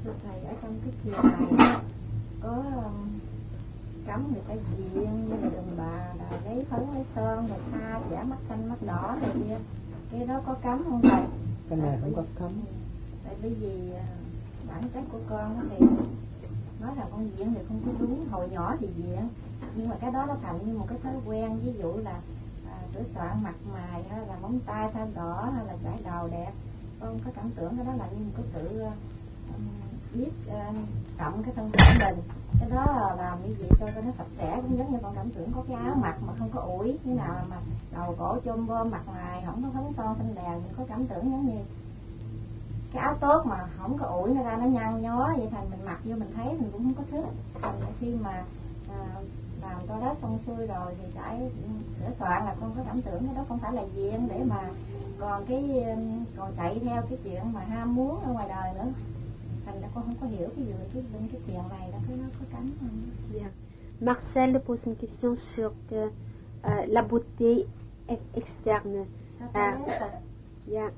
thưa thầy, ở trong cái thiền này có cấm người ta diện như là đàn bà là lấy phấn lấy sơn rồi tha xẻ mắt xanh mắt đỏ rồi kia, cái đó có cấm không thầy? Cái này không có cấm. Tại vì bản chất của con thì nói là con diện thì không có đúng, hồi nhỏ thì diện, nhưng mà cái đó nó thành như một cái thói quen, ví dụ là sửa soạn mặt mày hay là móng tay tha đỏ hay là chải đầu đẹp, con có cảm tưởng cái đó là như một cái sự biết trọng cái thân thể mình, cái đó là làm như vậy cho nó sạch sẽ, cũng giống như con cảm tưởng có cái áo mặc mà không có ủi thế nào mà đầu cổ chôm bơm mặt mày không có phấn son xinh đẹp, mình có cảm tưởng giống như cái áo tốt mà không có ủi nó ra nó nhăn nhó vậy, thành mình mặc vô mình thấy mình cũng không có thích. Thành khi mà làm to đó xong xuôi rồi thì phải sửa soạn là con có cảm tưởng cái đó không phải là diện để mà còn chạy theo cái chuyện mà ham muốn ở ngoài đời nữa. Thành ra con không có hiểu cái bên cái chuyện này đó, nó có cấm không? Bien. Marcel pose une question sur la beauté externe. Yeah.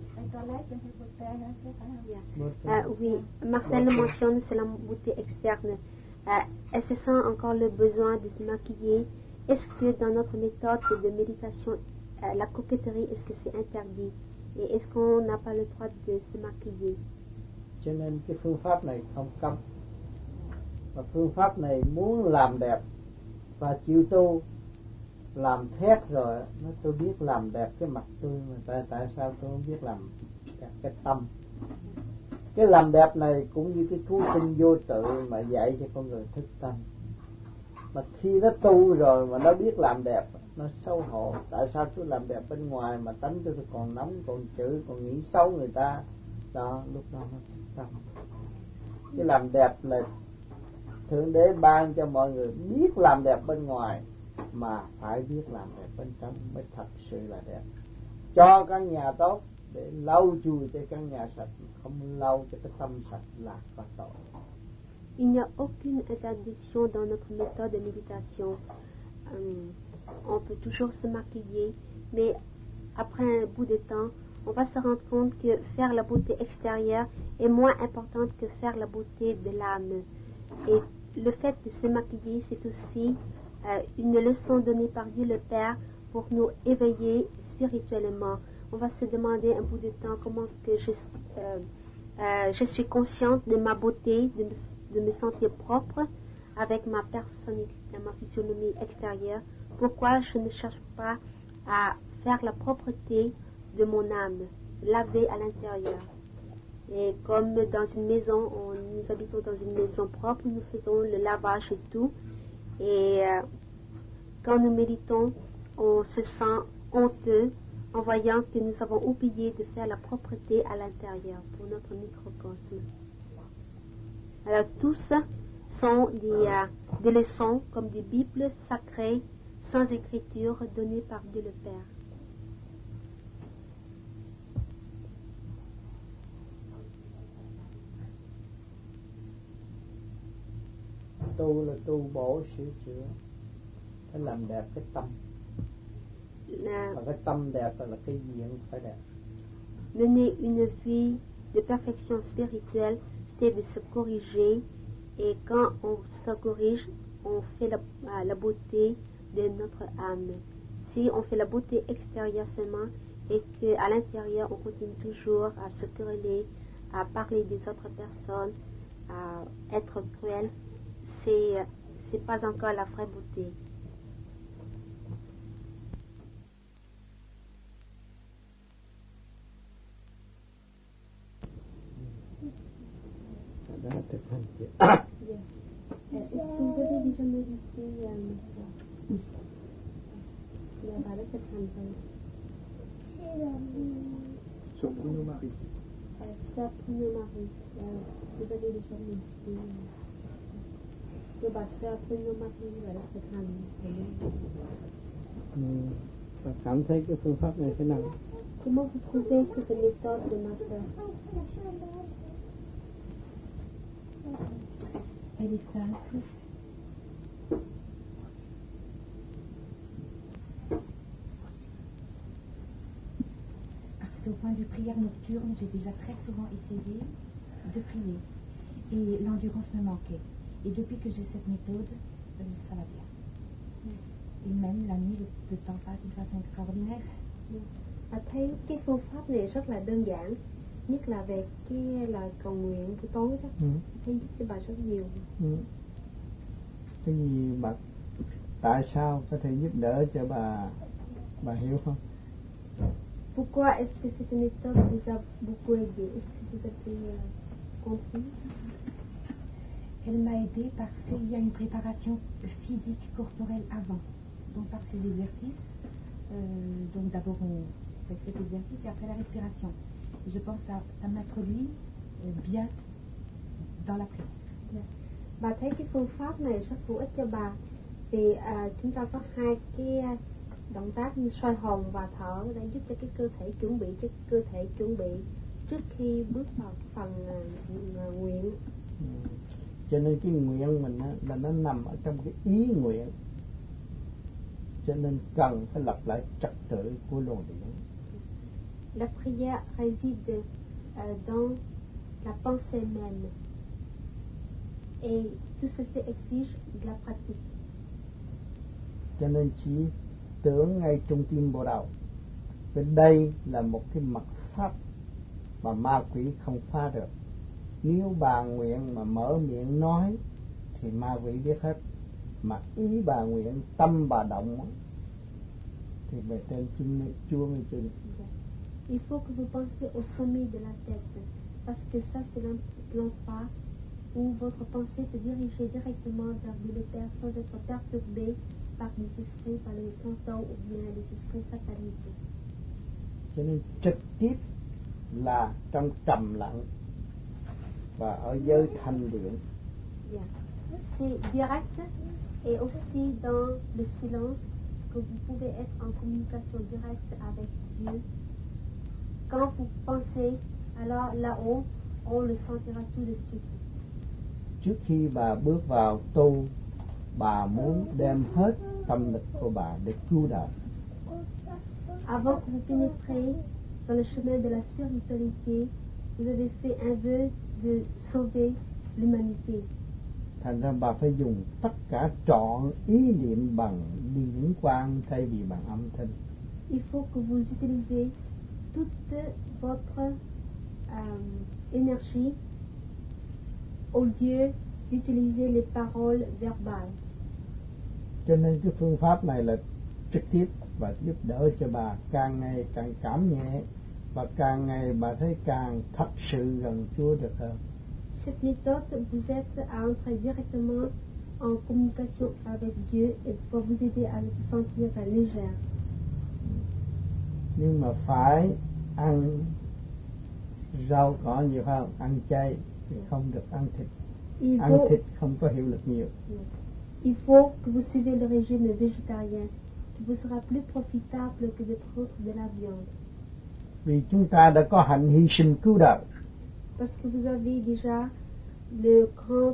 Oui, Marcel le mentionne, c'est la beauté externe. Elle se sent encore le besoin de se maquiller. Est-ce que dans notre méthode de méditation, la coquetterie, est-ce que c'est interdit? Et est-ce qu'on n'a pas le droit de se maquiller? Cho nên cái phương pháp này không cấm. Và phương pháp này muốn làm đẹp và chịu tu, làm thét rồi tôi biết làm đẹp cái mặt tôi, mà tại sao tôi không biết làm đẹp cái tâm? Cái làm đẹp này cũng như cái cứu tinh vô tự mà dạy cho con người thức tâm. Mà khi nó tu rồi mà nó biết làm đẹp, nó xấu hổ. Tại sao tôi làm đẹp bên ngoài mà tánh tôi còn nóng, còn chửi, còn nghĩ xấu người ta? Đó, lúc đó nó thức tâm. Cái làm đẹp là Thượng Đế ban cho mọi người biết làm đẹp bên ngoài mà phải biết làm đẹp bên trong mới thật sự là đẹp. Cho căn nhà tốt để lau chùi cho căn nhà sạch, không lau cho cái tâm sạch là có tội. Il n'y a aucune interdiction dans notre méthode de méditation. On peut toujours se maquiller, mais après un bout de temps, on va se rendre compte que faire la beauté extérieure est moins importante que faire la beauté de l'âme. Et le fait de se maquiller, c'est aussi une leçon donnée par Dieu le Père pour nous éveiller spirituellement. On va se demander un bout de temps comment que je suis consciente de ma beauté, de me sentir propre avec ma personnalité, ma physionomie extérieure. Pourquoi je ne cherche pas à faire la propreté de mon âme, laver à l'intérieur. Et comme dans une maison, nous habitons dans une maison propre, nous faisons le lavage et tout. Et quand nous méditons, on se sent honteux en voyant que nous avons oublié de faire la propreté à l'intérieur pour notre microcosme. Alors tous sont des leçons comme des bibles sacrées sans écriture données par Dieu le Père. Tu là tu bổ sửa chữa, phải làm đẹp cái tâm. Và cái tâm đẹp là cái diện phải đẹp. Mener une vie de perfection spirituelle, c'est de se corriger, et quand on se corrige, on fait la beauté de notre âme. Si on fait la beauté extérieure seulement et qu'à l'intérieur on continue toujours à se quereller, à parler des autres personnes, à être cruel, c'est pas encore la vraie beauté. Est-ce que vous avez déjà médité sur Bruno Marie? Sur Bruno Marie, vous avez déjà médité Bruno Marie và Đức Thực Hành. Và cảm thấy cái phương pháp này thế nào? Comment vous trouvez cette méthode de ma sœur? Elle est simple. Parce qu'au point de vue prière nocturne, j'ai déjà très souvent essayé de prier. et l'endurance me manquait. Et depuis que j'ai cette méthode, ça va bien. Et même la nuit, le temps passe d'une façon extraordinaire. Thấy cái phương pháp này rất là đơn giản, nhất là về cái lời cầu nguyện buổi tối đó, thấy giúp cho bà rất nhiều. Cái gì bà, tại sao có thể giúp đỡ cho bà hiểu không? Pourquoi est-ce que cette méthode vous a beaucoup aidé? Est-ce que vous avez compris? Elle m'a aidée parce qu'il y a une préparation physique, corporelle avant. Donc par ces exercices, donc d'abord on fait cet exercice et après la respiration. Et je pense que ça m'introduit bien dans la prière. Bà thấy cái phương pháp này rất hữu ích cho bà vì chúng ta có hai cái động tác như soi hồn và thở để giúp cho cái cơ thể chuẩn bị trước khi bước vào phần nguyện. Cho nên cái nguyện mình á, là nó nằm ở trong cái ý nguyện, cho nên cần phải lập lại trật tự của luồng điển. La prière réside dans la pensée même et tout ceci exige de la pratique. Cho nên chỉ tưởng ngay trong tim bộ đầu, cái đây là một cái mật pháp mà ma quỷ không phá được. Nếu bà nguyện mà mở miệng nói thì ma quỷ biết hết, mà ý bà nguyện, tâm bà động thì về tên Chúa mới chừng. Il faut que vous pensiez au sommet de la tête, parce que ça c'est l'endroit où votre pensée peut diriger directement vers Dieu le Père sans être perturbée par des esprits, par les fantômes ou bien les esprits sataniques. Cho nên trực tiếp là trong trầm lặng và ở giới thanh điện. Yeah. C'est direct et aussi dans le silence que vous pouvez être en communication directe avec Dieu. Quand vous pensez, alors là-haut, on le sentira tout de suite. Trước khi bà bước vào tu, bà muốn đem hết tâm lực của bà để cứu đời. Avant que vous pénétrez dans le chemin de la spiritualité, vous avez fait un vœu de sauver l'humanité. Thành ra bà phải dùng tất cả trọn ý niệm bằng điển quang thay vì bằng âm thanh. Il faut que vous utilisez toute votre énergie au lieu d'utiliser les paroles verbales. Cho nên cái phương pháp này là trực tiếp và giúp đỡ cho bà càng ngày càng cảm nhẹ và càng ngày bà thấy càng thật sự gần Chúa được hơn. Cette méthode vous aide à entrer directement en communication avec Dieu et va vous aider à vous sentir légère. Nhưng mà phải ăn rau cỏ nhiều hơn, ăn chay thì không được ăn thịt. Ăn thịt không có hiệu lực nhiều. Il faut que vous suivez le régime végétarien, qui vous sera plus profitable que de prendre de la viande. Vì chúng ta đã có hạnh hy sinh cứu đời. Parce que vous avez déjà le grand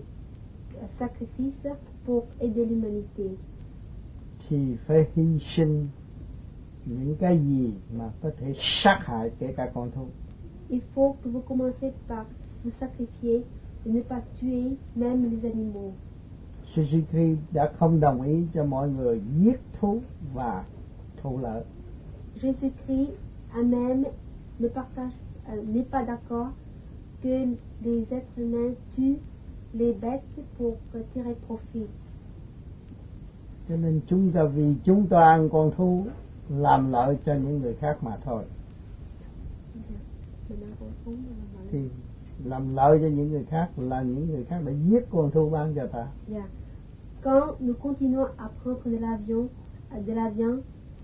sacrifice pour aider l'humanité. Thì phải hy sinh những cái gì mà có thể sát hại kể cả con thú. Il faut que vous commencez par vous sacrifier et ne pas tuer même les animaux. Jesus đã không đồng ý cho mọi người giết thú và thụ lợi. Jésus-Christ a même n'est pas d'accord que les êtres humains tuent les bêtes pour tirer profit. Cho nên vì chúng ta ăn con thú làm lợi cho những người khác mà thôi. Thì làm lợi cho những người khác là những người khác đã giết con thú bán cho ta. Yeah. Quand nous continuons à prendre de la viande,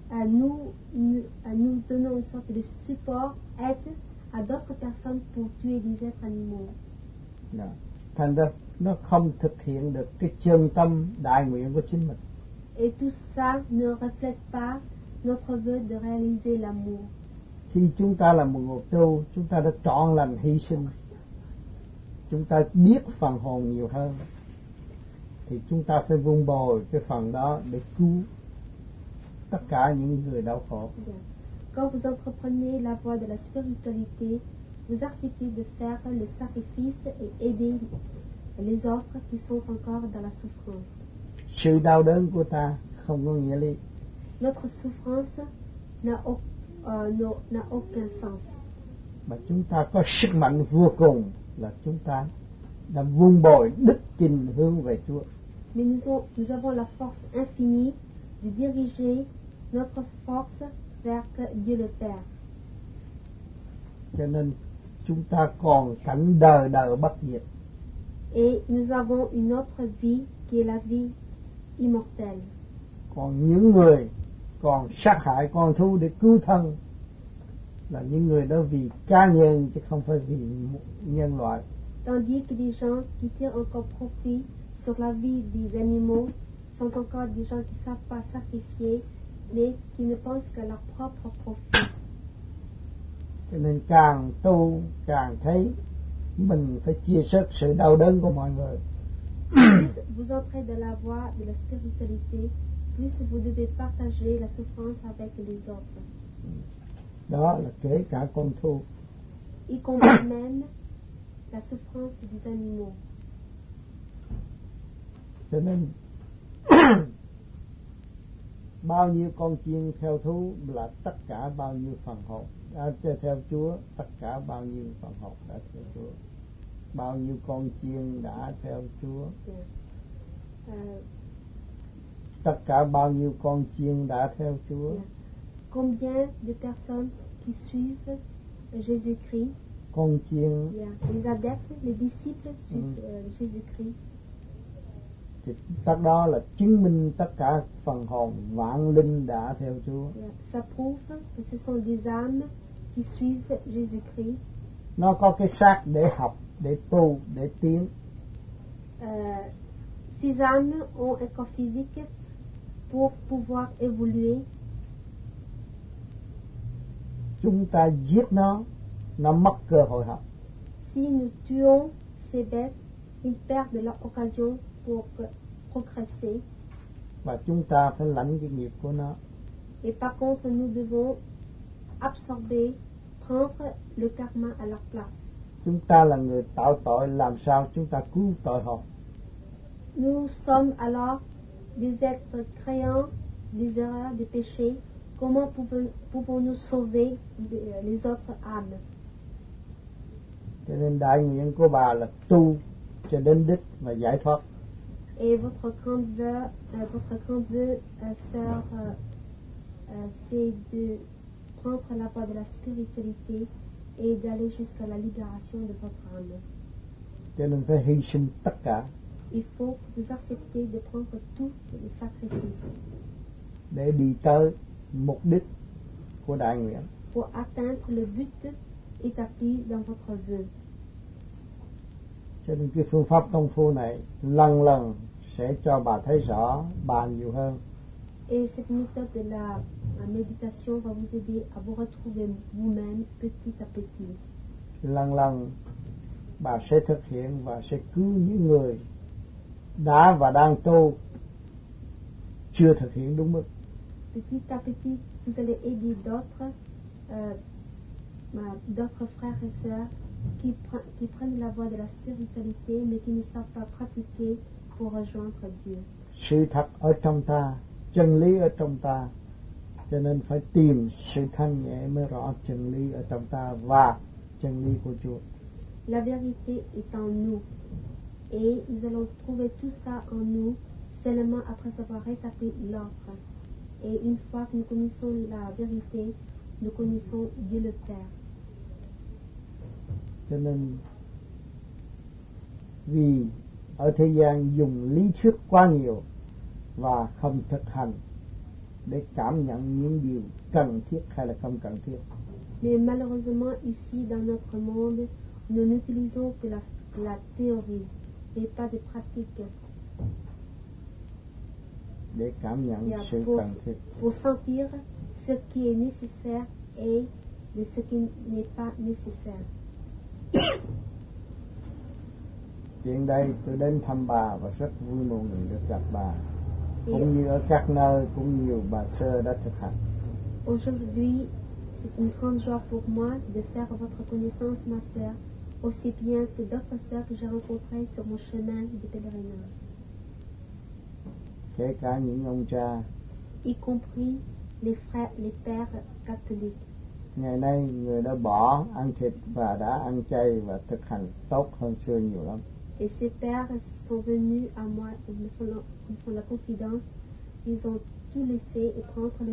nous donnons une sorte de support, aide à d'autres personnes pour tuer des êtres animaux. Đó. Thành ra nó không thực hiện được cái chân tâm đại nguyện của chính mình. Et tout ça ne reflète pas notre vœu de réaliser l'amour. Khi chúng ta là một người tu, chúng ta đã trọn lành hy sinh, chúng ta biết phần hồn nhiều hơn, thì chúng ta phải vun bồi cái phần đó để cứu tất cả những người đau khổ. Quand vous entreprenez la voie de la spiritualité, vous acceptez de faire le sacrifice et aider les autres qui sont encore dans la souffrance. Sự đau đớn của ta không có nghĩa lý. Notre souffrance n'a aucun sens. Mà chúng ta có sức mạnh vô cùng là chúng ta đã vun bồi đức tin hướng về Chúa. Mais nous avons la force infinie de diriger notre force vers Dieu le Père. Cho nên chúng ta còn cảnh đời đời bất diệt. Et nous avons une autre vie qui est la vie immortelle. Còn những người còn sát hại con thú để cứu thân là những người đó vì cá nhân chứ không phải vì nhân loại. Tandis que des gens qui tirent encore profit sur la vie des animaux sont encore des gens qui ne savent pas sacrifier, mais qui ne pensent qu'à leur propre profit. Cho nên càng tu càng thấy mình phải chia sẻ sự đau đớn của mọi người. Plus vous entrez dans la voie de la spiritualité, plus vous devez partager la souffrance avec les autres. Đó là kể cả con thú. Y compris même la souffrance des animaux. Cho nên bao nhiêu con chiên theo thú là tất cả bao nhiêu phần hồn đã theo Chúa, tất cả bao nhiêu phần hồn đã theo Chúa, bao nhiêu con chiên đã theo Chúa, tất cả bao nhiêu con chiên đã theo Chúa. Combien de personnes qui suivent Jésus-Christ? Con chiên. Les adeptes, les disciples suivent Jésus-Christ. Thì tất đó là chứng minh tất cả phần hồn vạn linh đã theo Chúa. Ça prouve que ce sont des âmes qui suivent Jésus-Christ. Nó có cái xác để học, để tu, để tiến. Ces âmes ont un corps physique pour pouvoir évoluer. Chúng ta giết nó mất cơ hội học. Si nous tuons ces bêtes, ils perdent leur occasion pour progresser. Và chúng ta phải lãnh cái nghiệp của nó. Et par contre, nous devons absorber, prendre le karma à leur place. Chúng ta là người tạo tội, làm sao chúng ta cứu tội hồn? Nous sommes alors des êtres créants des erreurs, des péchés. Comment pouvons-nous sauver les autres âmes? Cho nên đại nguyện của bà là tu cho đến đích và giải thoát. Et votre grand vœu, sœur, c'est de prendre la voie de la spiritualité et d'aller jusqu'à la libération de votre âme. Cho nên phải hy sinh tất cả. Il faut que vous acceptez de prendre tous les sacrifices để đi tới mục đích của đại nguyện. Pour atteindre le but établi dans votre vœu. Cho nên cái phương pháp công phu này lần lần sẽ cho bà thấy rõ bà nhiều hơn. Et cette méthode de la méditation va vous aider à vous retrouver vous-même petit à petit. Lần lần bà sẽ thực hiện và sẽ cứu những người đã và đang tu chưa thực hiện đúng mức. Petit à petit, vous allez aider d'autres frères et sœurs qui prennent la voie de la spiritualité mais qui ne savent pas pratiquer pour rejoindre Dieu. Sự thật ở trong ta, chân lý ở trong ta, cho nên phải tìm sự thanh nhẹ mới rõ chân lý ở trong ta và chân lý của Chúa. La vérité est en nous et nous allons trouver tout ça en nous seulement après avoir rétabli l'ordre. Et une fois que nous connaissons la vérité, nous connaissons Dieu le Père. Cho nên vì ở thế gian dùng lý thuyết quá nhiều và không thực hành để cảm nhận những điều cần thiết hay là không cần thiết. Mais malheureusement ici dans notre monde, nous n'utilisons que la théorie et pas de pratique. Để cảm nhận sự cần thiết. Pour sentir ce qui est nécessaire et de ce qui n'est pas nécessaire. Hiện đây tôi đến thăm bà và rất vui mừng được gặp bà. Cũng như ở các nơi cũng nhiều bà sơ đã thực hành. Aujourd'hui, C'est une grande joie pour moi de faire votre connaissance, ma sœur, aussi bien que d'autres sœurs que j'ai rencontrées sur mon chemin de pèlerinage. Kể cả những ông cha. Y compris les frères, les pères catholiques. Ngày nay người đã bỏ ăn thịt và đã ăn chay và thực hành tốt hơn xưa nhiều lắm. Et ces pères sont venus à moi, ils me font la confidence, ils ont tout laissé et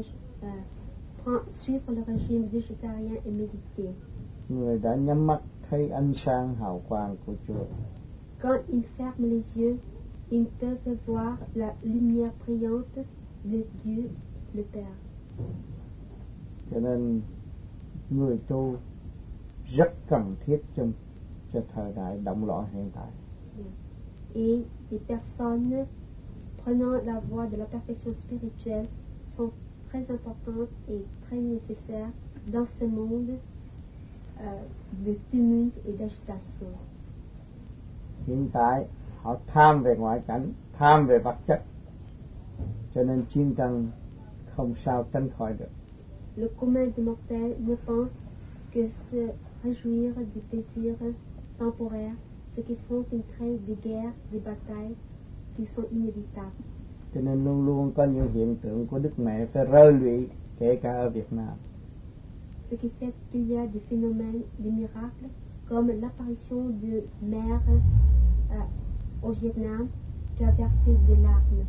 suivre le régime végétarien et méditer. Người đã nhắm mắt thấy ánh sáng hào quang của Chúa. Quand ils ferment les yeux, ils peuvent voir la lumière brillante de Dieu le Père. Cho nên người tu rất cần thiết cho thời đại động loạn hiện tại. Et les personnes prenant la voie de la perfection spirituelle sont très importantes et très nécessaires dans ce monde de tumulte et d'agitation. Hiện tại họ tham về ngoại cảnh, tham về vật chất, cho nên chiến tranh không sao tránh khỏi được. Le commun des mortels ne pense que se réjouir des plaisirs temporaires, ce qui font une crée des guerres, des batailles qui sont inévitables. Cho nên luôn luôn có những hiện tượng của Đức Mẹ phải rơi lụy, kể cả ở Việt Nam. Ce qui fait qu'il y a des phénomènes, des miracles, comme l'apparition de Mère au Vietnam qui a versé des larmes.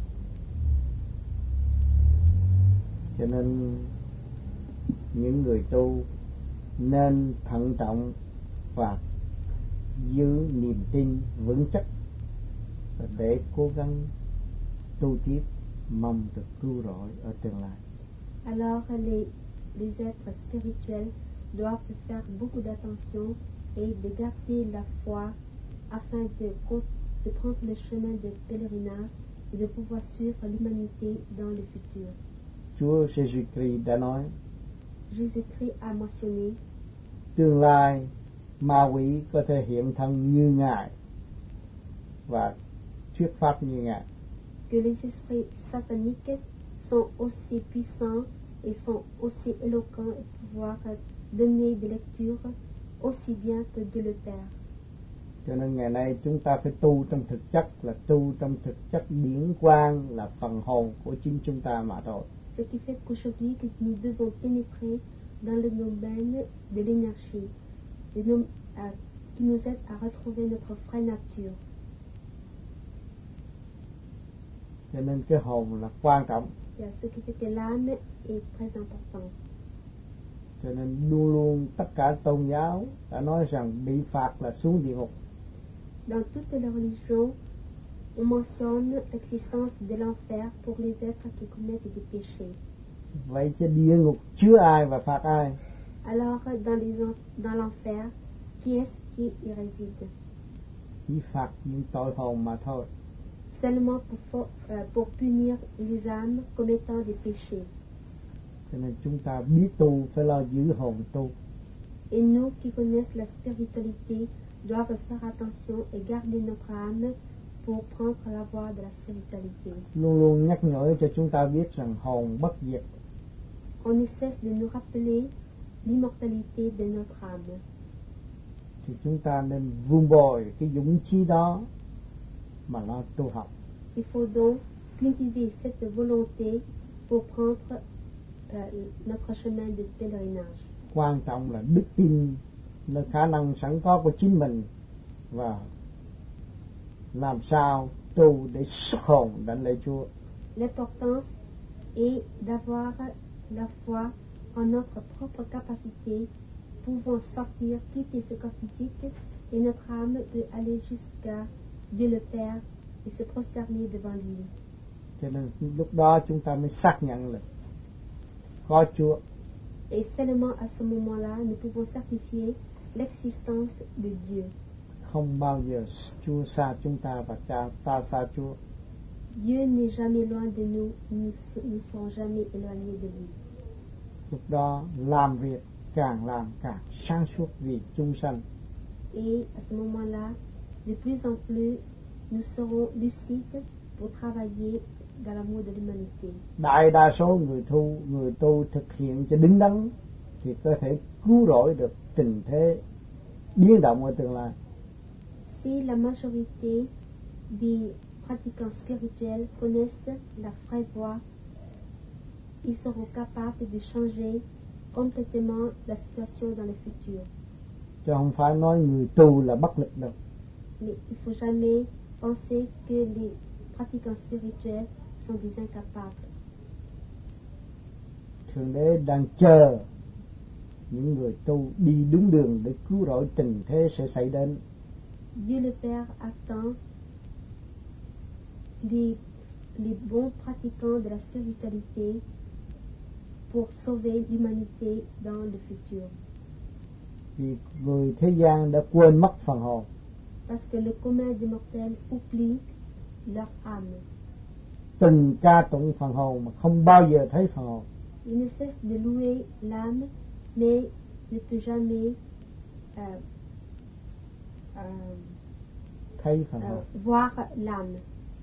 Cho nên những người tu nên thận trọng và giữ niềm tin vững chắc để cố gắng tu tiếp, mong được cứu rỗi ở tương lai. Alors les êtres spirituels doivent faire beaucoup d'attention et de garder la foi afin de prendre le chemin de pèlerinage et de pouvoir suivre l'humanité dans le futur. Chúa Giêsu-Christ đã nói, Jésus-Christ a mentionné, tương lai ma quỷ có thể hiện thân như Ngài và thuyết pháp như Ngài. Que les esprits sataniques sont aussi puissants et sont aussi éloquents et pouvoir donner des lectures aussi bien que Dieu le Père. Cho nên ngày nay chúng ta phải tu trong thực chất, là tu trong thực chất điển quang, là phần hồn của chính chúng ta mà thôi. Ce qui fait qu'aujourd'hui que nous devons pénétrer dans le domaine de l'énergie, qui nous aide à retrouver notre vraie nature. Cho nên cái hồn là quan trọng. Ce qui fait que l'âme est très importante. Cho nên luôn luôn tất cả tôn giáo đã nói rằng bị phạt là xuống địa ngục. Dans toutes les religions, on mentionne l'existence de l'enfer pour les êtres qui commettent des péchés. Vậy chứ địa ngục chứa ai và phạt ai? Alors, dans l'enfer, qui est-ce qui y réside? Chỉ phạt những tội hồn mà thôi. Seulement pour punir les âmes commettant des péchés. Cho nên chúng ta biết tu phải lo giữ hồn tu. Et nous qui connaissons la spiritualité doivent faire attention et garder notre âme pour prendre la voie de la spiritualité. Luôn luôn nhắc nhở cho chúng ta biết rằng hồn bất diệt. On ne cesse de nous rappeler l'immortalité de notre âme. Thì chúng ta nên vun bồi cái dũng chí đó mà lo tu học. Il faut donc cultiver cette volonté pour prendre notre chemin de pèlerinage. Quan trọng là đức tin, là khả năng sẵn có của chính mình và làm sao tu để xuất hồn đảnh lễ Chúa. L'importance est d'avoir la foi en notre propre capacité, pouvant sortir, quitter ce corps physique, et notre âme peut aller jusqu'à Dieu le Père et se prosterner devant lui. Cho nên lúc đó chúng ta mới xác nhận là có Chúa. Et seulement à ce moment-là, nous pouvons certifier l'existence de Dieu. Không bao giờ Chúa xa chúng ta và ta xa Chúa. Dieu n'est jamais loin de nous, nous ne serons jamais éloignés de lui. Lúc đó làm việc càng làm càng sáng suốt vì chúng sanh. Et à ce moment-là, de plus en plus, nous serons lucides pour travailler dans l'amour de l'humanité. Đại đa số người tu thực hiện cho đứng đắn thì có thể cứu rỗi được tình thế biến động ở tương lai. Si la majorité des pratiquants spirituels connaissent la vraie voie, ils seront capables de changer complètement la situation dans le futur. Chứ không phải nói người tu là bất lực đâu. Mais il faut jamais penser que les pratiquants spirituels sont des incapables. Thượng Đế đang chờ những người tu đi đúng đường để cứu rỗi tình thế sẽ xảy đến. Dieu le Père attend les bons pratiquants de la spiritualité pour sauver l'humanité dans le futur. Vì người thế gian đã quên mất phần hồn. Parce que le commun des mortels oublie leur âme. Từng ca tụng phần hồn mà không bao giờ thấy phần hồn. Il ne cesse de louer l'âme, mais ne peut jamais Thấy phần hồn. voir l'âme.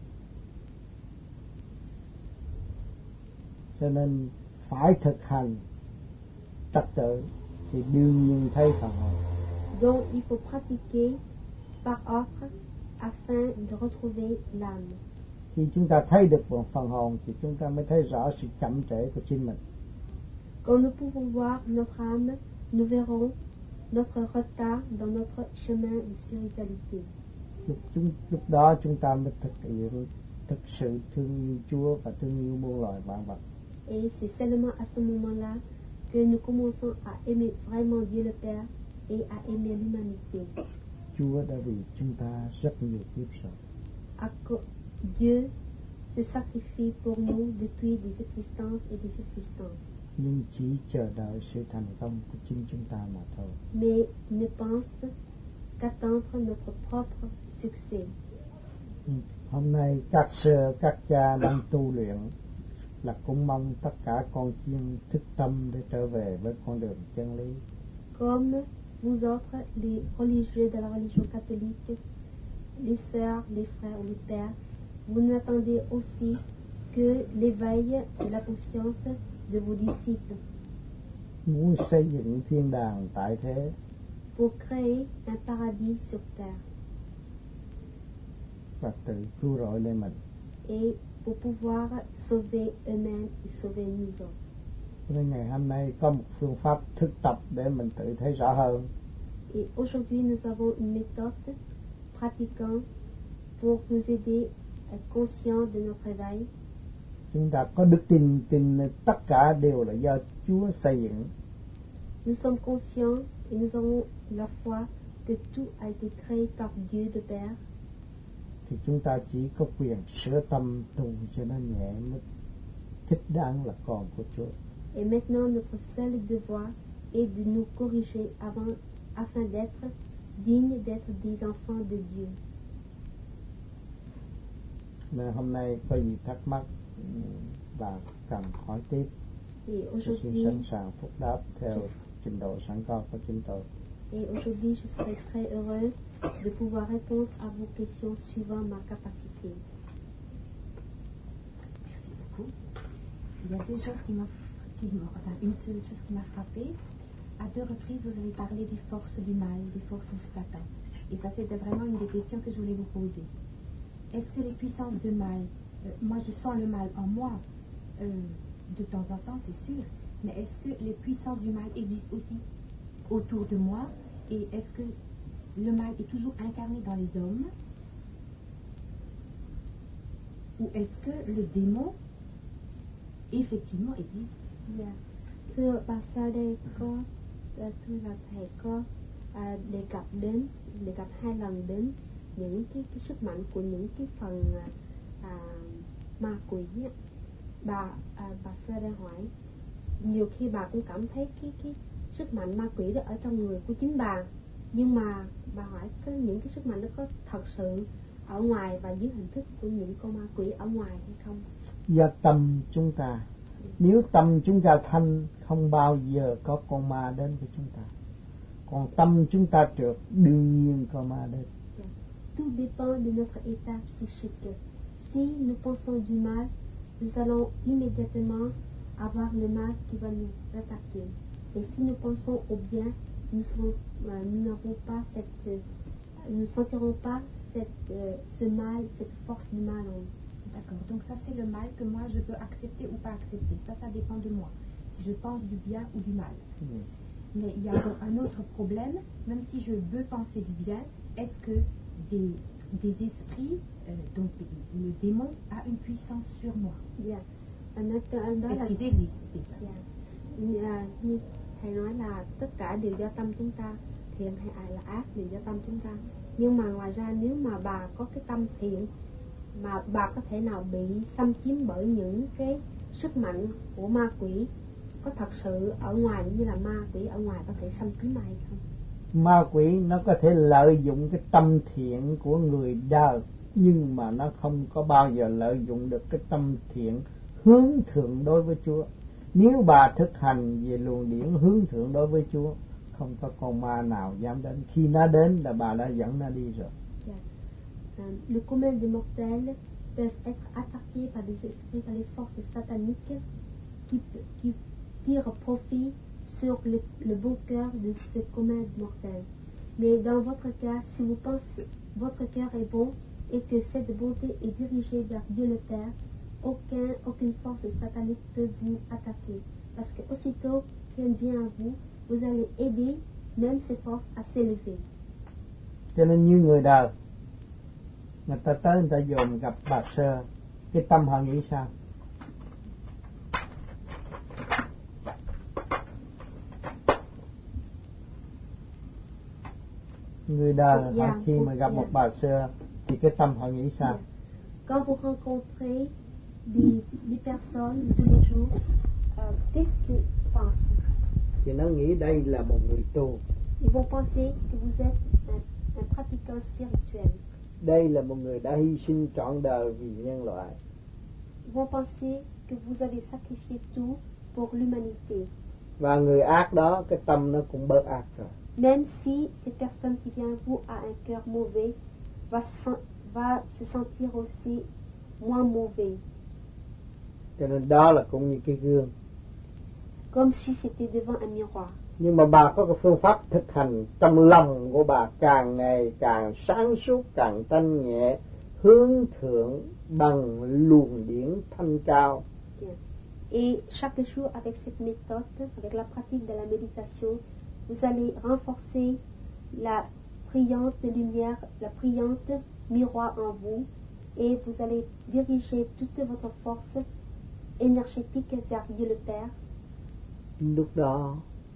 Cho nên phải thực hành trật tự thì đương nhiên thấy phần hồn. Donc il faut pratiquer par ordre afin de retrouver l'âme. Khi chúng ta thấy được một phần hồn thì chúng ta mới thấy rõ sự chậm trễ của chính mình. Quand nous pouvons voir notre âme, nous verrons notre retard dans notre chemin de spiritualité. Lúc đó chúng ta mới thực sự thương yêu Chúa và thương yêu muôn loài vạn vật. Et c'est seulement à ce moment-là que nous commençons à aimer vraiment Dieu le Père et à aimer l'humanité. Chúa đã vì chúng ta rất nhiều kiếp rồi. Dieu se sacrifie pour nous depuis des existences et des existences. Nhưng chỉ chờ đợi sự thành công của chính chúng ta mà thôi. Mais ne pense qu'attendre notre propre succès. Hôm nay các sơ, các cha đang tu luyện là cũng mong tất cả con chiên thức tâm để trở về với con đường chân lý. Comme vous autres, les religieux de la religion catholique, les sœurs, les frères ou les pères, vous n'attendez aussi que l'éveil de la conscience de vos disciples. Muốn xây dựng thiên đàng tại thế. Pour créer un paradis sur terre. Và tự cứu rỗi lên mình. Et pour pouvoir sauver eux-mêmes et sauver nous autres. Nên ngày hôm nay có một phương pháp thực tập để mình tự thấy rõ hơn. Et aujourd'hui nous avons une méthode pratiquant pour nous aider à être conscients de notre réveil. Chúng ta có đức tin tất cả đều là do Chúa xây dựng. Nous sommes conscients et nous avons la foi que tout a été créé par Dieu le Père. Thì chúng ta chỉ có quyền sửa tâm tu cho nó nhẹ mới thích đáng là con của Chúa. Et maintenant notre seul devoir est de nous corriger afin d'être dignes d'être des enfants de Dieu. Nên hôm nay có gì thắc mắc và cần hỏi tiếp Et tôi xin aujourd'hui, sẵn sàng phúc đáp theo trình độ sẵn có của chúng tôi. et aujourd'hui, je serai très heureux de pouvoir répondre à vos questions suivant ma capacité. Merci beaucoup. Il y a deux choses une seule chose qui m'a frappée. À deux reprises, vous avez parlé des forces du mal, des forces du Satan. Et ça, c'était vraiment une des questions que je voulais vous poser. Est-ce que les puissances de mal, moi je sens le mal en moi, de temps en temps, c'est sûr, mais est-ce que les puissances du mal existent aussi autour de moi? Et est-ce que le mal est toujours incarné dans les hommes? Ou est-ce que le démon, effectivement, existe? Yeah. Thưa bà Sa đây thưa là thầy có đề cập 2 lần đến những cái sức mạnh của những cái phần ma quỷ. Bà Sa đang hỏi nhiều khi bà cũng cảm thấy cái sức mạnh ma quỷ đó ở trong người của chính bà, nhưng mà bà hỏi những cái sức mạnh đó có thật sự ở ngoài và dưới hình thức của những con ma quỷ ở ngoài hay không? Do tâm chúng ta, nếu tâm chúng ta thanh không bao giờ có con ma đến với chúng ta. Còn tâm chúng ta trượt đương nhiên con ma đến. Tout dépend de notre état psychique. Si nous pensons du mal, nous allons immédiatement avoir le mal qui va nous attaquer. Et si nous pensons au bien, nous ne sentirons pas ce mal, cette force du mal en nous. D'accord, donc ça c'est le mal que moi je peux accepter ou pas accepter. Ça dépend de moi, si je pense du bien ou du mal. Mais il y a un autre problème, même si je veux penser du bien, est-ce que des esprits, donc le démon, a une puissance sur moi? Dạ. Nói đó Est-ce là qu'ils existent déjà? như thầy nói là tất cả đều do tâm chúng ta, thiện hay ác là ác đều do tâm chúng ta. Nhưng mà ngoài ra nếu mà bà có cái tâm thiện mà bà có thể nào bị xâm chiếm bởi những cái sức mạnh của ma quỷ, có thật sự ở ngoài như là ma quỷ ở ngoài có thể xâm chiếm ai không? Ma quỷ nó có thể lợi dụng cái tâm thiện của người đời, nhưng mà nó không có bao giờ lợi dụng được cái tâm thiện hướng thượng đối với Chúa. Nếu bà thực hành về luồng điển hướng thượng đối với Chúa, không có con ma nào dám đến. Khi nó đến là bà đã dẫn nó đi rồi. Les communs des mortels peuvent être attaqués par des esprits, par les forces sataniques qui tirent profit sur le bon cœur de ces communs mortels. Mais dans votre cas, si vous pensez votre cœur est bon et que cette bonté est dirigée vers Dieu le Père, aucune force satanique peut vous attaquer. Parce que aussitôt qu'elle vient à vous, vous allez aider même ces forces à s'élever. Cho nên như người đời, người ta tới người ta dồn gặp bà Sơ, cái tâm họ nghĩ sao? Người đời họ khi mà gặp một bà Sơ thì cái tâm họ nghĩ sao? Quand vous rencontrez des personnes tous les jours, qu'est-ce qu'ils pensent? Thì nó nghĩ đây là một người tu. Ils vont penser que vous êtes un pratiquant spirituel. Đây là một người đã hy sinh trọn đời vì nhân loại. Ils vont penser que vous avez sacrifié tout pour l'humanité. Và người ác đó, cái tâm nó cũng bớt ác rồi. Même si cette personne qui vient à vous a un cœur mauvais, va se sentir aussi moins mauvais. Cho nên đó là cũng như cái gương. Comme si c'était devant un miroir. Nhưng mà bà có cái phương pháp thực hành trong lòng của bà càng ngày càng sáng suốt, càng thanh nhẹ, hướng thượng bằng luồng điển thanh cao. Et chaque jour avec cette méthode, avec la pratique de la méditation, vous allez renforcer la brillante lumière, la brillante miroir en vous, et vous allez diriger toute votre force énergétique vers Dieu le Père. Lúc đó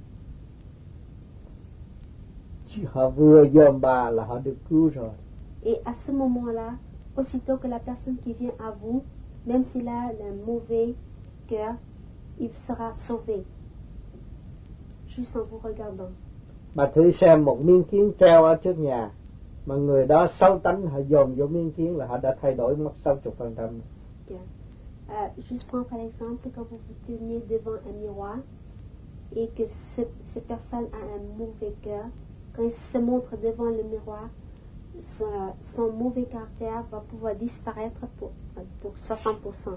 họ vừa dòm bà là họ được cứu rồi. Et à ce moment-là, aussitôt que la personne qui vient à vous, même s'il a un mauvais cœur, il sera sauvé, juste en vous regardant. Bà thử xem một miếng kiến treo ở trước nhà, mà người đó xấu tánh họ dồn vô miếng kiến là họ đã thay đổi mất 60%. Juste prendre par exemple, quand vous vous tenez devant un miroir et que cette personne a un mauvais cœur, quand il se montre devant le miroir, son mauvais caractère va pouvoir disparaître pour 60%.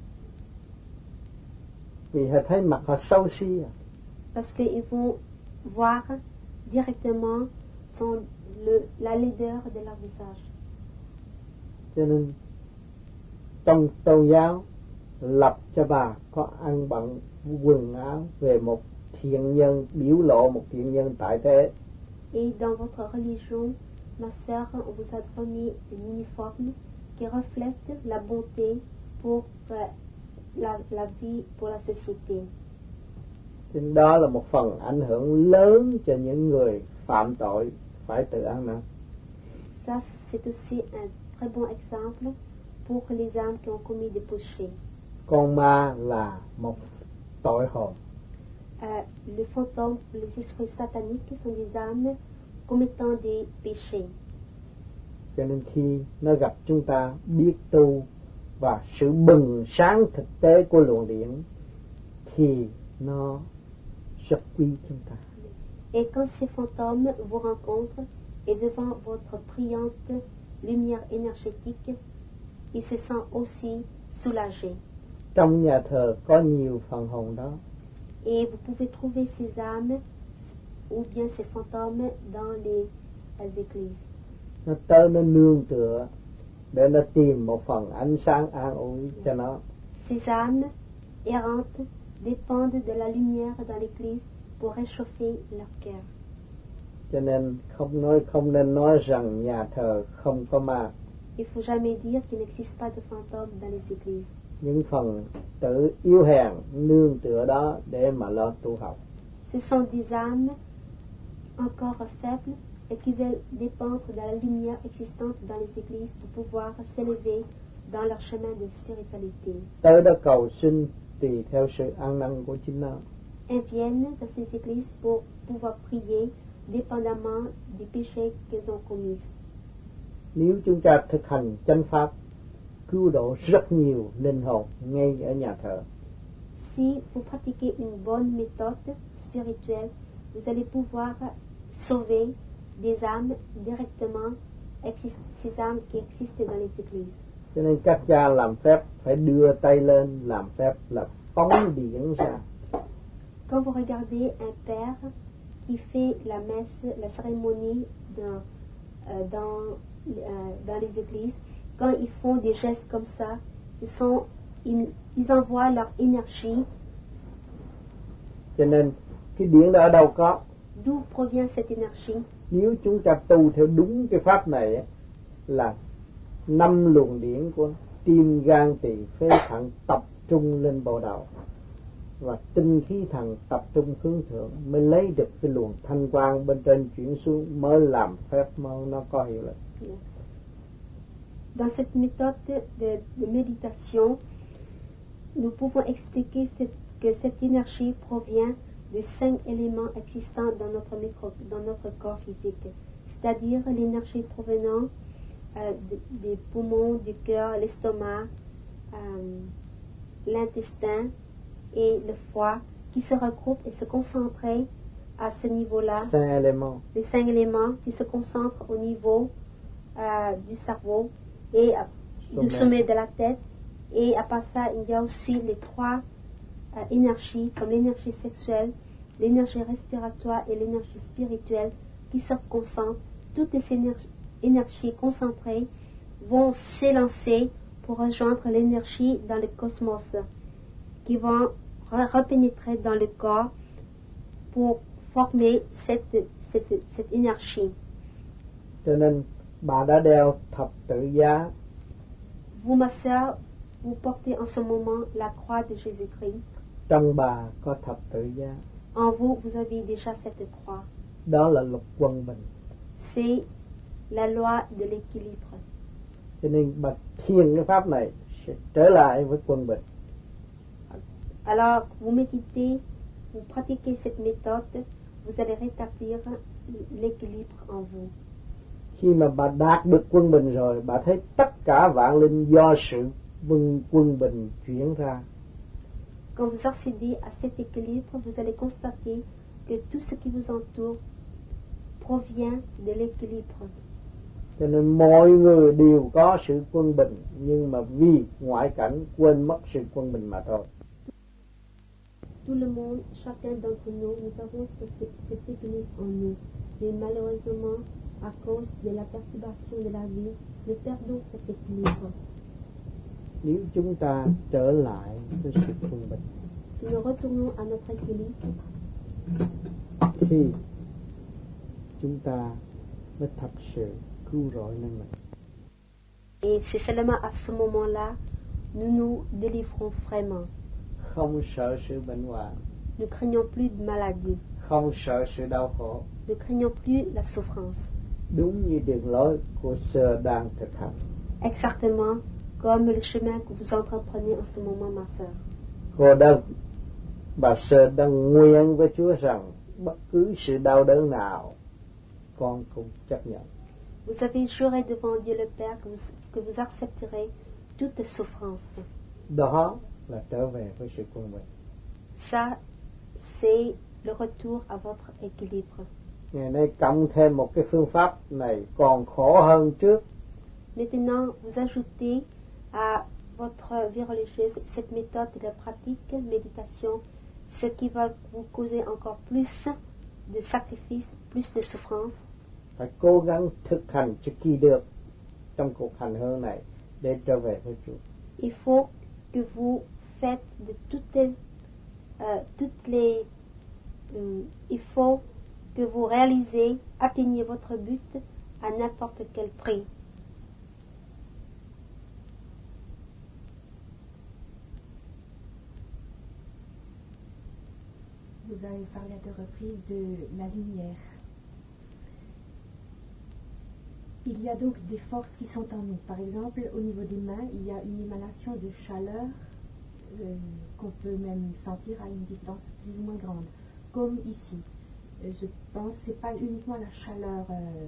Vì họ thấy mặt họ xấu xí. Parce qu'ils vont voir directement la laideur de leur visage. Cho nên trong tôn giáo lập cho bà có ăn bận quần áo về một thiện nhân, biểu lộ một thiện nhân tại thế. Et dans votre religion, ma sœur, on vous a fourni un uniforme qui reflète la bonté pour la vie, pour la société. Nên đó là một phần ảnh hưởng lớn cho những người phạm tội phải tự ăn năn. Ça, c'est aussi un très bon exemple pour les âmes qui ont commis des péchés. Con ma là một tội hồn. Les fantômes, les esprits sataniques sont des âmes commettant des péchés. Cho nên khi nó gặp chúng ta biết tu và sự bừng sáng thực tế của luồng điển thì nó rất quý chúng ta. Et quand ces fantômes vous rencontrent et devant votre brillante lumière énergétique, ils se sentent aussi soulagés. Trong nhà thờ có nhiều phần hồn đó. Et vous pouvez trouver ces âmes ou bien ces fantômes dans les églises. Nó tới nó nương tựa để nó tìm một phần ánh sáng an ủi cho nó. Ces âmes errantes dépendent de la lumière dans l'église pour réchauffer leur cœur. Cho nên không nên nói rằng nhà thờ không có ma. Il faut jamais dire qu'il n'existe pas de fantômes dans les églises. Những phần tử yếu hèn nương tựa đó để mà lo tu học. Ce sont des âmes encore faibles et qui veulent dépendre de la lumière existante dans les églises pour pouvoir s'élever dans leur chemin de spiritualité. Tới đó cầu xin tùy theo sự ăn năn của chính nó. Elles viennent dans ces églises pour pouvoir prier dépendamment des péchés qu'elles ont commis. Nếu chúng ta thực hành chánh pháp, cứu độ rất nhiều linh hồn ngay ở nhà thờ. Si vous pratiquez une bonne méthode spirituelle, vous allez pouvoir sauver des âmes directement, ces âmes qui existent dans les églises. Cho nên các cha làm phép phải đưa tay lên làm phép là phóng điển ra. Quand vous regardez un père qui fait la messe, la cérémonie dans les églises, quand ils font des gestes comme ça, ils envoient leur énergie. Cho nên cái điển đó ở đâu có? D'où provient cette énergie? Nếu chúng ta tu theo đúng cái pháp này là 5 luồng điển của tim, gan, tỳ, phế, thận tập trung lên bộ đầu và tinh khí thần tập trung hướng thượng mới lấy được cái luồng thanh quang bên trên chuyển xuống mới làm phép nó có hiệu lực. Dans cette méthode de méditation, nous pouvons expliquer que cette énergie provient des 5 éléments existants dans notre corps physique, c'est-à-dire l'énergie provenant des poumons, du cœur, l'estomac, l'intestin et le foie qui se regroupent et se concentrent à ce niveau-là. 5 éléments. Les 5 éléments qui se concentrent au niveau du cerveau et du sommet de la tête. Et à part ça, il y a aussi les 3 énergies, comme l'énergie sexuelle, l'énergie respiratoire et l'énergie spirituelle qui se concentrent. Toutes ces énergies concentrées vont s'élancer pour rejoindre l'énergie dans le cosmos, qui vont repénétrer dans le corps pour former cette énergie. Cho nên bà đã đeo thập tự giá. Vous, ma sœur, vous portez en ce moment la croix de Jésus-Christ. Trong bà có thập tự giá. En vous, vous avez déjà cette croix. Đó là luật quân bình. C'est la loi de l'équilibre. Cho nên bà thiền cái pháp này sẽ trở lại với quân bình. Alors, vous méditez, vous pratiquez cette méthode, vous allez rétablir l'équilibre en vous. Khi mà bà đạt được quân bình rồi, bà thấy tất cả vạn linh do sự quân bình chuyển ra. Quand vous accédez à cet équilibre, vous allez constater que tout ce qui vous entoure provient de l'équilibre. Cho nên mọi người đều có sự quân bình, nhưng mà vì ngoại cảnh quên mất sự quân bình mà thôi. Tout le monde, chacun d'entre nous avons cet équilibre en nous. Mais malheureusement, à cause de la perturbation de la vie, nous perdons cet équilibre. Nếu chúng ta trở lại với sự quân bình, si nous retournons à notre équilibre, thì chúng ta mới thật sự cứu rỗi nên mình. Et c'est seulement à ce moment-là, nous nous délivrons vraiment. Không sợ sự bệnh hoạn. Nous craignons plus de maladie. Không sợ sự đau khổ. Nous craignons plus la souffrance. Đúng như đường lối của Sơ đang thực hành. Exactement comme le chemin que vous entreprenez en ce moment, ma sœur. Bà Sơ đang nguyện với Chúa rằng bất cứ sự đau đớn nào con cũng chấp nhận. Vous avez juré devant Dieu le Père que vous accepterez toute souffrance. Đó là trở về với sự quân bình. Ça, c'est le retour à votre équilibre. Ngày nay cộng thêm một cái phương pháp này còn khổ hơn trước. Maintenant, vous ajoutez à votre vie religieuse cette méthode de pratique, méditation, ce qui va vous causer encore plus de sacrifices, plus de souffrances. Phải cố gắng thực hành cho kỳ được trong cuộc hành hương này để trở về với Chúa. Il faut que vous faites de il faut que vous réalisez, atteignez votre but à n'importe quel prix. Vous avez parlé à 2 reprises de la lumière. Il y a donc des forces qui sont en nous. Par exemple, au niveau des mains, il y a une émanation de chaleur qu'on peut même sentir à une distance plus ou moins grande. Comme ici. Je pense que ce n'est pas uniquement la chaleur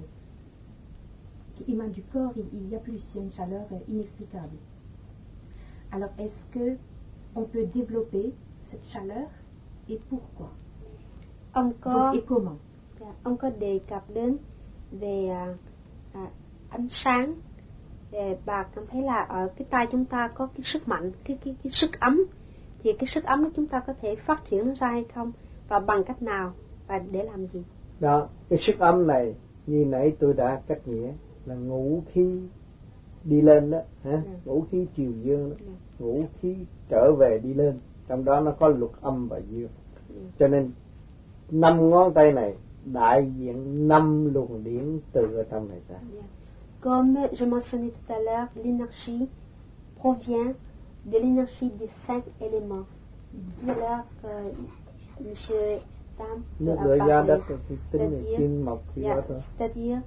qui émane du corps, il y a plus, il y a une chaleur inexplicable. Alors, est-ce qu'on peut développer cette chaleur et pourquoi? Ông có, et comment? Ông có đề cập đến về ánh sáng. Bà cảm thấy là ở cái tay chúng ta có cái sức mạnh, cái sức ấm. Thì cái sức ấm của chúng ta có thể phát triển nó ra hay không? Và bằng cách nào? Và để làm gì? Đó, cái sức ấm này như nãy tôi đã cách nghĩa là ngũ khí đi lên đó, hả? Ngũ khí chiều dương đó, ngũ khí trở về đi lên, trong đó nó có luật âm và dương. Cho nên 5 ngón tay này đại diện 5 luồng điển từ ở trong này ra. Comme je mentionnais tout à l'heure, l'énergie provient de l'énergie des 5 éléments. Tout à l'heure, Monsieur Sam Nước a lửa gió đất parlé, thì tính là kim mộc thủy hỏa thôi. c'est-à-dire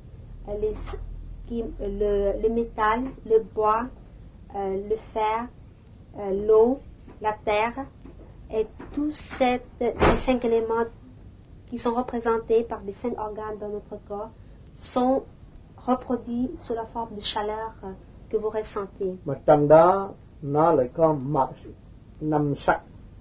le métal, le bois, le fer, l'eau, la terre, et tous ces 5 éléments qui sont représentés par les 5 organes dans notre corps sont reproduits sous la forme de chaleur que vous ressentez. Mà trong đó nó lại có 5 sắc.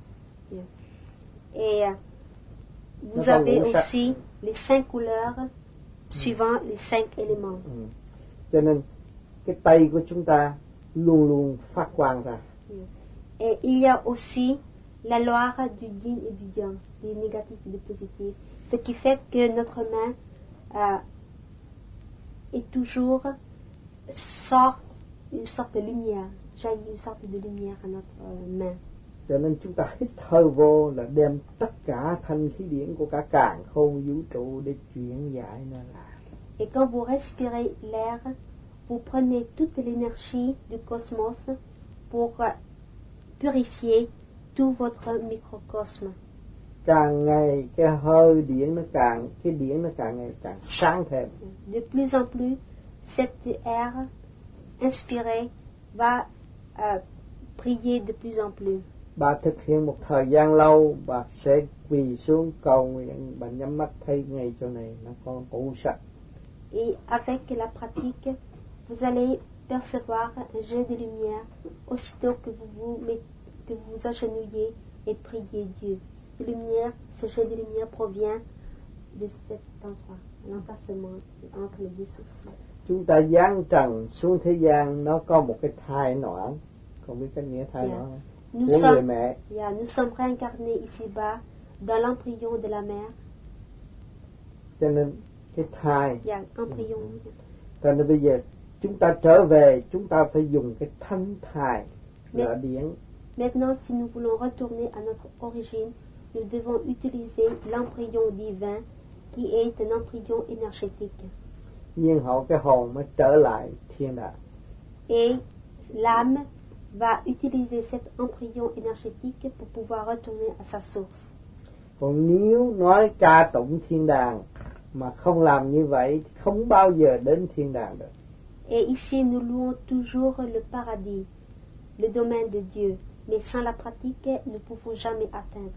Et vous avez aussi les 5 couleurs suivant les 5 éléments. Cho nên cái tay của chúng ta luôn luôn phát quang ra. Et il y a aussi la loi du yin et du yang, des négatifs et des positifs. Ce qui fait que notre main est toujours sort une sorte de lumière, jaillit une sorte de lumière à notre main. Cho nên chúng ta hít thở vô là đem tất cả thanh khí điển của cả càn khôn vũ trụ để chuyển giải nó lại. Et quand vous respirez l'air, vous prenez toute l'énergie du cosmos pour purifier tout votre microcosme. Càng ngày cái hơi điển nó càng ngày càng sáng thêm. De plus en plus, cet air inspiré va briller de plus en plus. Bà thực hiện một thời gian lâu, bà sẽ quỳ xuống cầu nguyện, bà nhắm mắt thấy ngay chỗ này nó có ngũ sắc. Et avec la pratique, vous allez percevoir un jet de lumière aussitôt que vous vous agenouillez et priez Dieu. Ce jet de lumière provient de cet endroit, l'entassement entre les 2 sourcils. Chúng ta giáng trần xuống thế gian, nó có một cái thai noãn, không biết cái nghĩa thai noãn của người mẹ. Nous sommes réincarnés ici-bas dans l'embryon de la mère. Cho nên cái thai. Embryon. Cho nên bây giờ chúng ta trở về, chúng ta phải dùng cái thanh thai là điển. Maintenant, si nous voulons retourner à notre origine, nous devons utiliser l'embryon divin qui est un embryon énergétique. Nhiên hậu cái hồn mới trở lại thiên đàng. Et l'âme va utiliser cet embryon énergétique pour pouvoir retourner à sa source. Còn nếu nói ca tụng thiên đàng mà không làm như vậy thì không bao giờ đến thiên đàng được. Et ici nous louons toujours le paradis, le domaine de Dieu, mais sans la pratique, nous ne pouvons jamais atteindre.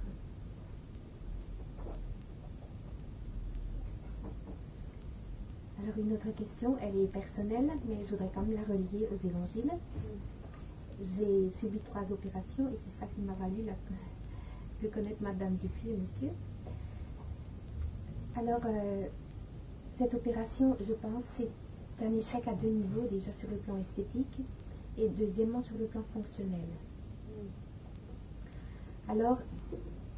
Alors une autre question, elle est personnelle, mais je voudrais quand même la relier aux évangiles. J'ai subi 3 opérations et c'est ça qui m'a valu de connaître Madame Dupuis et Monsieur. Alors, cette opération, je pense, c'est un échec à 2 niveaux, déjà sur le plan esthétique et deuxièmement sur le plan fonctionnel. Alors,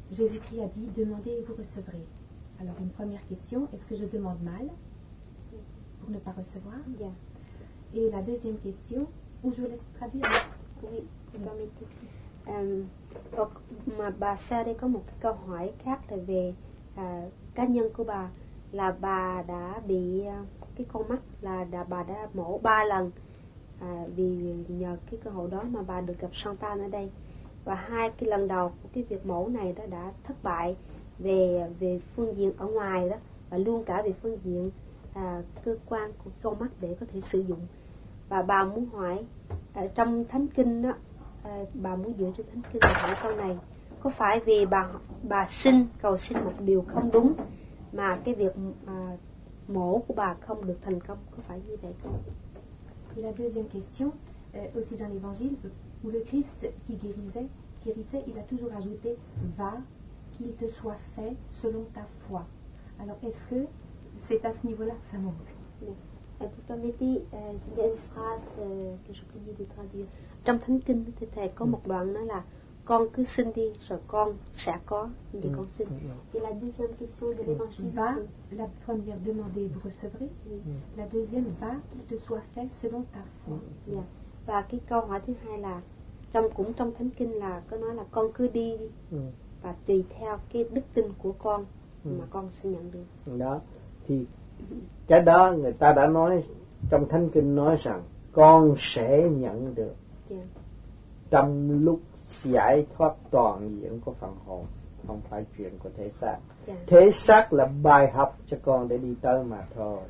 Jésus-Christ a dit, demandez et vous recevrez. Alors une première question, est-ce que je demande mal pour ne pas recevoir? Bien. Et la deuxième question, où je voulais traduire? Oui, vous permettez. Donc, mà bà Sa đây có một cái câu hỏi khác là về cá nhân của bà, là bà đã bị cái con mắt là bà đã mổ 3 lần, vì nhờ cái cơ hội đó mà bà được gặp Chantal ở đây, và 2 cái lần đầu của cái việc mổ này đó đã thất bại về phương diện ở ngoài đó, và luôn cả về phương diện cơ quan của con mắt để có thể sử dụng. Và bà muốn hỏi trong Thánh Kinh đó, bà muốn dựa trên Thánh Kinh hỏi câu này, có phải vì bà cầu xin một điều không đúng mà cái việc mổ của bà không được thành công, có phải như vậy không? Et la deuxième question, aussi dans l'évangile, où le Christ qui guérissait, il a toujours ajouté va, qu'il te soit fait selon ta foi. Alors est-ce que c'est à ce niveau-là que ça manque? Vous permettez, il y a une phrase que je peux de traduire. Trong Thánh Kinh thì thầy có một đoạn nói là con cứ xin đi rồi con sẽ có những gì con xin. Et la deuxième question de l'évangile, va, la première demandez vous recevrez. La deuxième va, qu'il te soit fait selon ta foi. Và cái câu hỏi thứ hai là cũng trong Thánh Kinh là có nói là con cứ đi và tùy theo cái đức tin của con mà con sẽ nhận được. Đó thì cái đó người ta đã nói trong Thánh Kinh, nói rằng con sẽ nhận được trong lúc giải thoát toàn diện của phần hồn, không phải chuyện của thể xác. Thể xác là bài học cho con để đi tới mà thôi.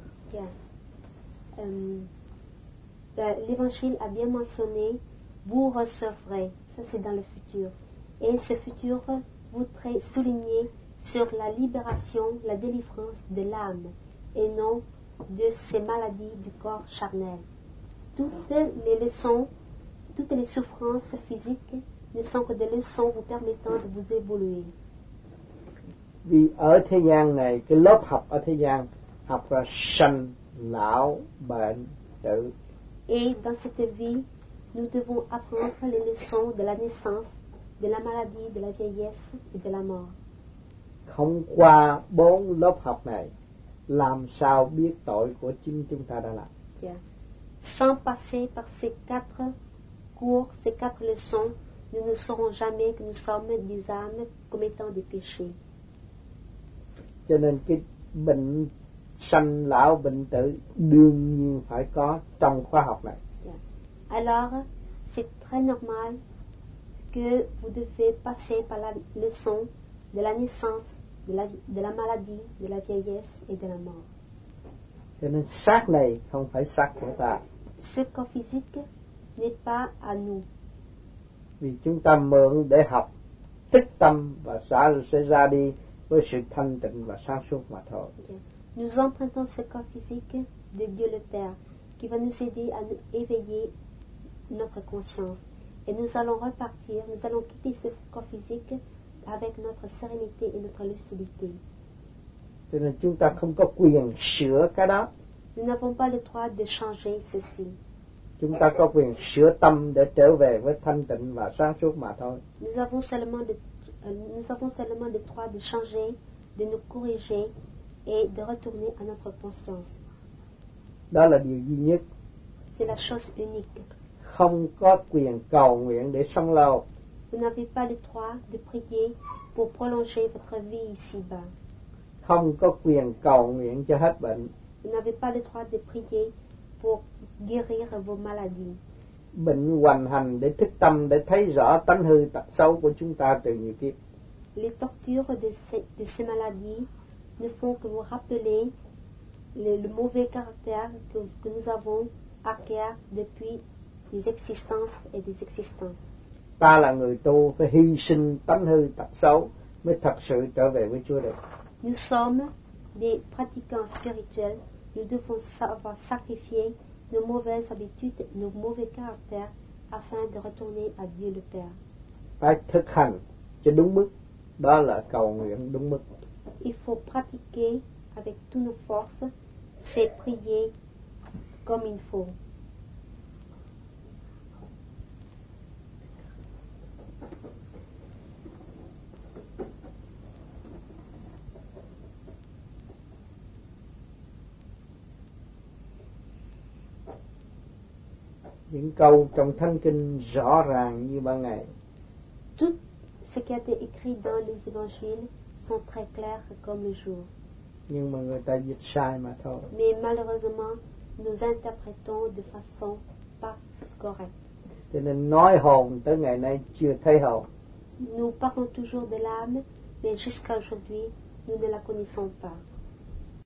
L'Évangile a bien mentionné vous recevrez, ça c'est dans le futur, et ce futur voudrait souligner sur la libération, la délivrance de l'âme et non de ces maladies du corps charnel. Toutes les leçons, toutes les souffrances physiques ne sont que des leçons vous permettant de vous évoluer. Vì ở thế gian này, cái lớp học ở thế gian học ra sanh, lão, bệnh, tử. Et dans cette vie, nous devons apprendre les leçons de la naissance, de la maladie, de la vieillesse et de la mort. Không qua 4 lớp học này, làm sao biết tội của chính chúng ta đã làm? Sans passer par ces 4 cours, ces 4 leçons, nous ne saurons jamais que nous sommes des âmes commettant des péchés. Cho nên cái bệnh sanh lão bệnh tử đương nhiên phải có trong khóa học này. Alors, c'est très normal que vous devez passer par la leçon de la naissance, de la maladie, de la vieillesse et de la mort. Cho nên xác này không phải xác của ta. Ce corps physique n'est pas à nous. Vì chúng ta mượn để học, tích tâm và sẽ ra đi với sự thanh tịnh và sáng suốt mà thôi. Nous empruntons ce corps physique de Dieu le Père, qui va nous aider à nous éveiller notre conscience. Et nous allons repartir, nous allons quitter ce corps physique avec notre sérénité et notre lucidité. Cho nên chúng ta không có quyền sửa cái đó. Nous n'avons pas le droit de changer ceci. Chúng ta có quyền sửa tâm để trở về với thanh tịnh và sáng suốt mà thôi. Nous avons seulement le droit de changer, de nous corriger et de retourner à notre conscience. Đó là điều duy nhất. C'est la chose unique. Không có quyền cầu nguyện để sống lâu. Vous n'avez pas le droit de prier pour prolonger votre vie ici-bas. Không có quyền cầu nguyện cho hết bệnh. Vous n'avez pas le droit de prier pour guérir vos maladies. Bệnh hoành hành để thức tâm, để thấy rõ tánh hư tật xấu của chúng ta từ nhiều kiếp. Les tortures de ces maladies ne font que vous rappeler le mauvais caractère que nous avons acquis depuis des existences et des existences. Ta là người tu phải hy sinh tánh hư tật xấu mới thật sự trở về với Chúa được. Nous sommes des pratiquants spirituels. Nous devons savoir sacrifier nos mauvaises habitudes, nos mauvais caractères afin de retourner à Dieu le Père. Phải thực hành cho đúng mức, đó là cầu nguyện đúng mức. Il faut pratiquer avec toutes nos forces, c'est prier comme il faut. Những câu trong Thánh Kinh rõ ràng như ban ngày. Tout ce qui a été écrit dans les évangiles sont très clairs comme le jour. Nhưng mà người ta dịch sai mà thôi. Mais malheureusement, nous interprétons de façon pas correcte. Cho nên nói hồn tới ngày nay chưa thấy hồn. Nous parlons toujours de l'âme, mais jusqu'à aujourd'hui, nous ne la connaissons pas.